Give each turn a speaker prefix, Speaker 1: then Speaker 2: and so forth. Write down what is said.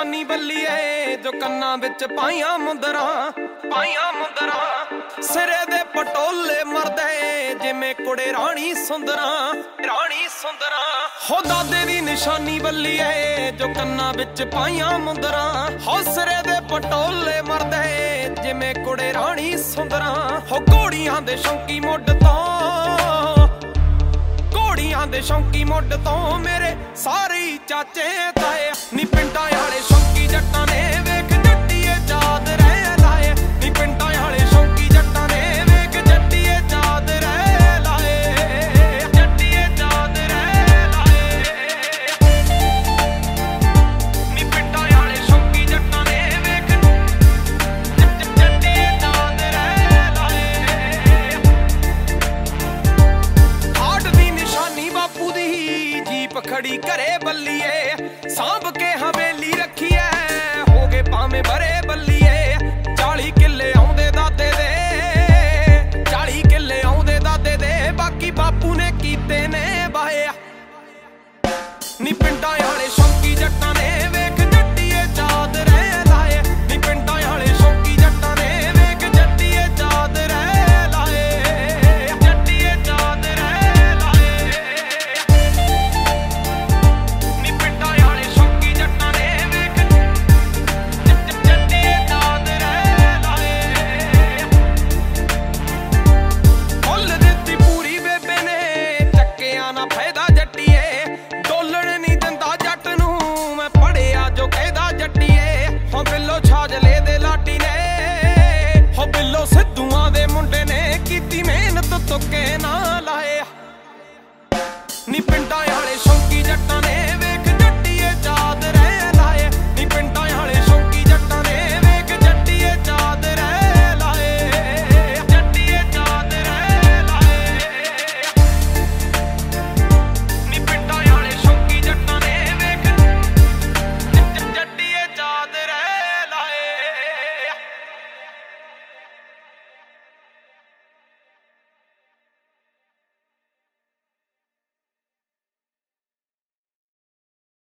Speaker 1: ਨਿਸ਼ਾਨੀ ਬੱਲੀਏ ਜੋ ਕੰਨਾਂ ਵਿੱਚ ਪਾਈਆਂ ਮੁੰਦਰਾਂ ਸਿਰੇ ਦੇ ਪਟੋਲੇ ਮਰਦੇ ਜਿਵੇਂ ਕੁੜੇ ਰਾਣੀ ਸੁੰਦਰਾਂ ਹੋ ਦਾਦੇ ਦੀ ਨਿਸ਼ਾਨੀ ਬੱਲੀਏ ਜੋ ਕੰਨਾਂ ਵਿੱਚ ਪਾਈਆਂ ਮੁੰਦਰਾਂ ਹੋ ਸਿਰੇ ਦੇ ਪਟੋਲੇ ਮਰਦੇ ਜਿਵੇਂ ਕੁੜੇ ਰਾਣੀ ਸੁੰਦਰਾਂ ਹੋ ਘੋੜੀਆਂ ਦੇ ਸ਼ੌਂਕੀ ਮੁੱਢ ਤੋਂ ਮੇਰੇ ਸਾਰੇ ਚਾਚੇ